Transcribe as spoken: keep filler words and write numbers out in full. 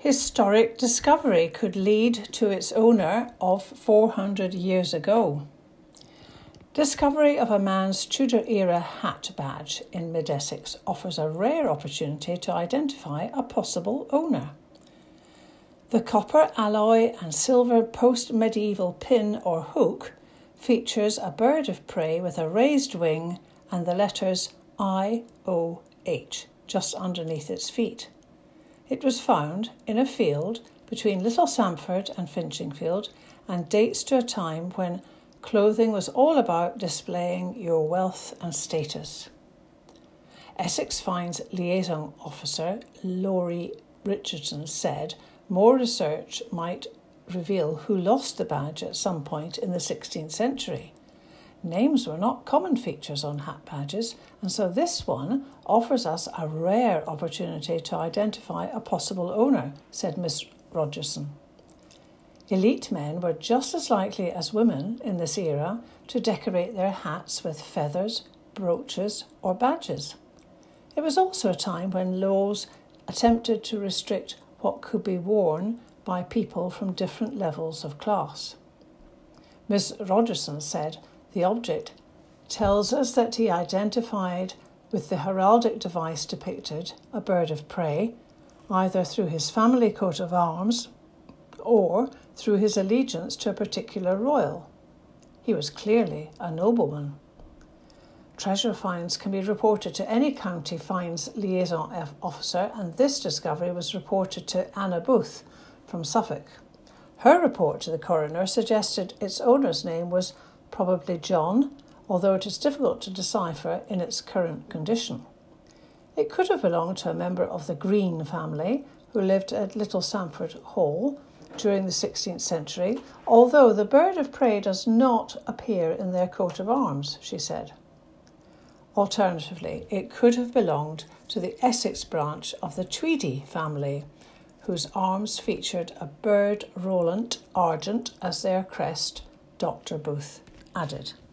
historic discovery could lead to its owner of four hundred years ago. Discovery of a man's Tudor-era hat badge in Mid-Essex offers a rare opportunity to identify a possible owner. The copper alloy and silver post-medieval pin or hook features a bird of prey with a raised wing and the letters I O H just underneath its feet. It was found in a field between Little Samford and Finchingfield and dates to a time when clothing was all about displaying your wealth and status. Essex Finds Liaison Officer Laurie Richardson said more research might reveal who lost the badge at some point in the sixteenth century. Names were not common features on hat badges, and so this one offers us a rare opportunity to identify a possible owner, said Miss Rogerson. Elite men were just as likely as women in this era to decorate their hats with feathers, brooches, or badges. It was also a time when laws attempted to restrict what could be worn by people from different levels of class. Miss Rogerson said, the object tells us that he identified with the heraldic device depicted, a bird of prey, either through his family coat of arms or through his allegiance to a particular royal. He was clearly a nobleman. Treasure finds can be reported to any county finds liaison officer, and this discovery was reported to Anna Booth from Suffolk. Her report to the coroner suggested its owner's name was probably John, although it is difficult to decipher in its current condition. It could have belonged to a member of the Green family who lived at Little Samford Hall during the sixteenth century, although the bird of prey does not appear in their coat of arms, she said. Alternatively, it could have belonged to the Essex branch of the Tweedy family, whose arms featured a bird Roland Argent as their crest, Doctor Booth added.